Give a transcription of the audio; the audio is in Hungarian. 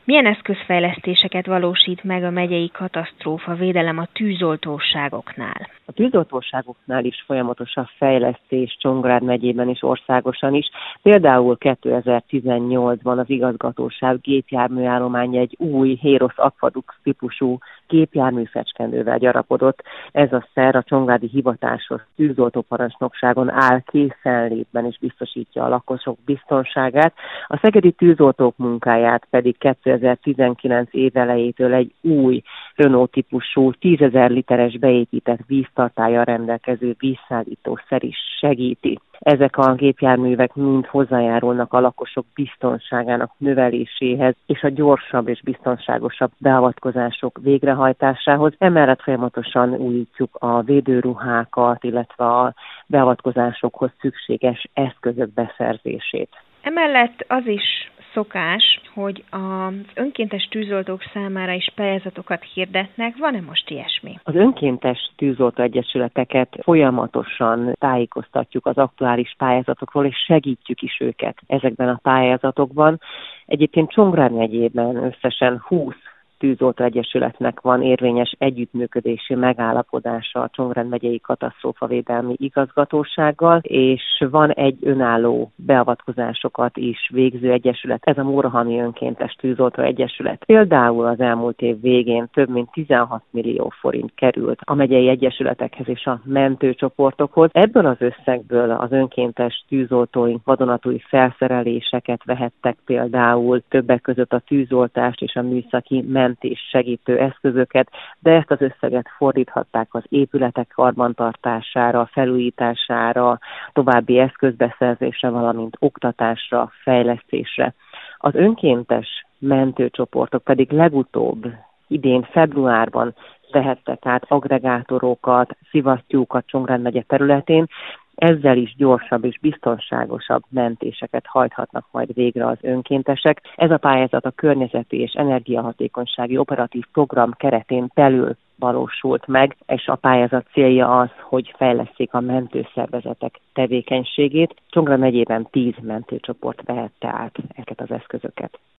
Milyen eszközfejlesztéseket valósít meg a megyei katasztrófavédelem a tűzoltóságoknál? A tűzoltóságoknál is folyamatos a fejlesztés Csongrád megyében és országosan is. Például 2018-ban az igazgatóság gépjárműállománya egy új Hérosz Aquadux típusú gépjárműfecskendővel gyarapodott. Ez a szer a csongrádi hivatásos tűzoltóparancsnokságon áll készenlétben és biztosítja a lakosok biztonságát. A szegedi tűzoltók munkáját pedig 2019 év elejétől egy új Renault típusú 10 000 literes beépített víztartállyal rendelkező vízszállítószer is segíti. Ezek a gépjárművek mind hozzájárulnak a lakosok biztonságának növeléséhez és a gyorsabb és biztonságosabb beavatkozások végrehajtásához. Emellett folyamatosan újítjuk a védőruhákat, illetve a beavatkozásokhoz szükséges eszközök beszerzését. Emellett az is szokás, hogy az önkéntes tűzoltók számára is pályázatokat hirdetnek. Van-e most ilyesmi? Az önkéntes tűzoltóegyesületeket folyamatosan tájékoztatjuk az aktuális pályázatokról, és segítjük is őket ezekben a pályázatokban. Egyébként Csongrád megyében összesen 20 tűzoltóegyesületnek van érvényes együttműködési megállapodása a Csongrád megyei katasztrófavédelmi igazgatósággal, és van egy önálló beavatkozásokat is végző egyesület, ez a Mórahami Önkéntes Tűzoltóegyesület. Például az elmúlt év végén több mint 16 millió forint került a megyei egyesületekhez és a mentőcsoportokhoz. Ebből az összegből az önkéntes tűzoltóink vadonatúj felszereléseket vehettek, például többek között a tűzoltást és a műszaki mentés segítő eszközöket, de ezt az összeget fordíthatták az épületek karbantartására, felújítására, további eszközbeszerzésre, valamint oktatásra, fejlesztésre. Az önkéntes mentőcsoportok pedig legutóbb idén februárban vehettek át aggregátorokat, szivasztyúkat Csongrád megye területén, ezzel is gyorsabb és biztonságosabb mentéseket hajthatnak majd végre az önkéntesek. Ez a pályázat a környezeti és energiahatékonysági operatív program keretén belül valósult meg, és a pályázat célja az, hogy fejlesszék a mentőszervezetek tevékenységét. Csongrád megyében 10 mentőcsoport vehette át ezeket az eszközöket.